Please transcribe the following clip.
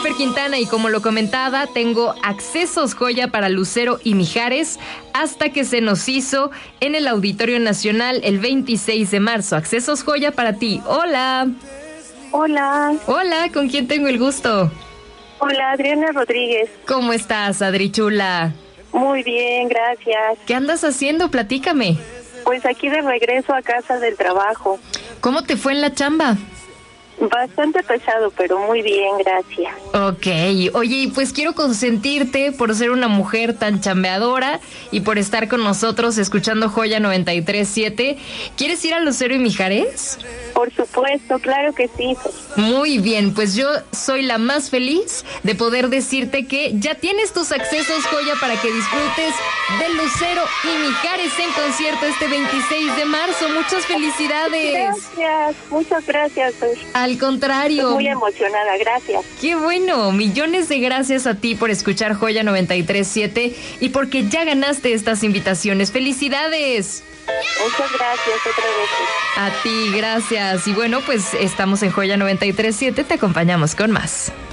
Fer Quintana y como lo comentaba, tengo accesos joya para Lucero y Mijares hasta que se nos hizo en el Auditorio Nacional el 26 de marzo. Accesos joya para ti. Hola. Hola. Hola, ¿con quién tengo el gusto? Hola, Adriana Rodríguez. ¿Cómo estás, Adri chula? Muy bien, gracias. ¿Qué andas haciendo? Platícame. Pues aquí de regreso a casa del trabajo. ¿Cómo te fue en la chamba? Bastante pesado, pero muy bien, gracias. Ok, oye, pues quiero consentirte por ser una mujer tan chambeadora y por estar con nosotros escuchando Joya 93.7. ¿Quieres ir a Lucero y Mijares? Por supuesto, claro que sí. Muy bien, pues yo soy la más feliz de poder decirte que ya tienes tus accesos joya para que disfrutes de Lucero y Mijares en concierto este 26 de marzo. Muchas felicidades. Gracias, muchas gracias. Al contrario. Estoy muy emocionada, gracias. Qué bueno, millones de gracias a ti por escuchar Joya 93.7 y porque ya ganaste estas invitaciones. ¡Felicidades! Muchas gracias otra vez. A ti, gracias. Y bueno, pues estamos en Joya 93.7, te acompañamos con más.